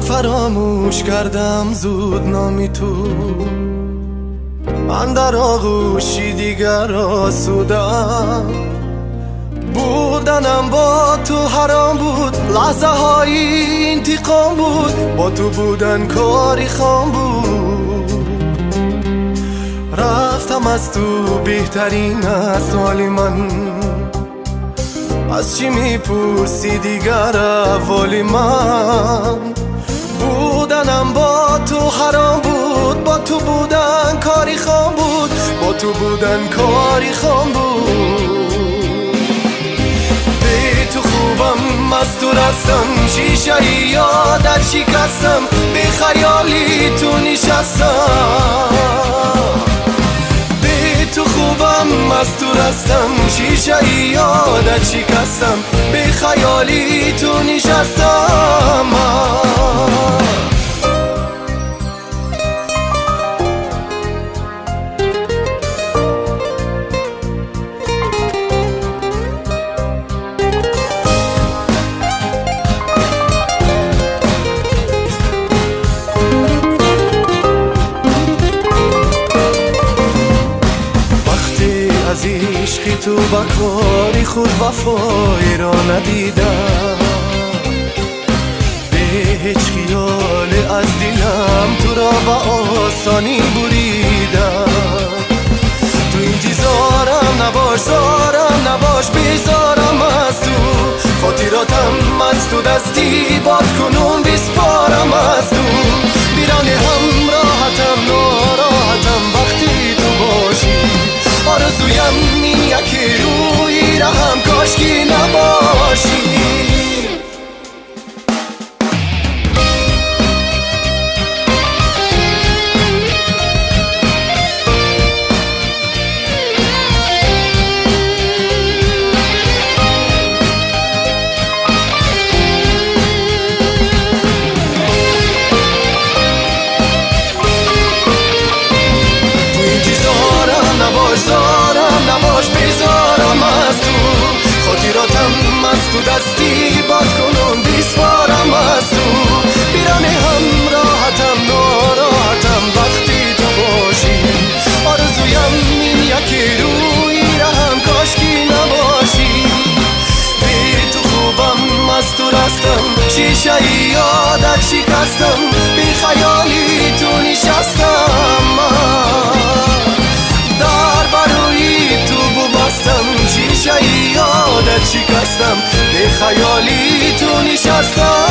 فراموش کردم زود نامی تو، من در آغوشی دیگر آسودم. بودنم با تو حرام بود، لحظه های انتقام بود، با تو بودن کاری خام بود. رفتم از تو بهترین از حالی من، از چی میپرسی دیگر احوالی من. بودنم با تو حرام بود، با تو بودن کاری خام بود، با تو بودن کاری خام بود. به تو خوبم از تو رستم، شیشه یادت شکستم، به خیالی تو نشستم. به تو خوبم از تو رستم، شیشه یادت شکستم، به خیالی تو نشستم. از عشقی تو با کاری خود وفایی را ندیدم، به هیچ خیال از دلم تو را با آسانی بریدم. تو انتظارم نباش، زارم نباش، بیزارم از تو، خاطراتم از تو دستی باد کنون بسپارم از تو. بیرانه هم راحتم ناراحتم وقتی تو باشی، آرزویم اینه که روی رهم کاشکی نباشی. زارم نباش، بیزارم از تو، خاطراتم از تو دستی باد کنم بیسپارم از تو. بیرانه هم راحتم ناراحتم وقتی تو باشی، آرزویم این یکی روی رهم کاشکی نباشی. بی تو خوبم از تو رستم، شیشه یادت شکستم، بی خیالی تو نشستم. شیشه یادت شکستم، به خیالی تو نشستم.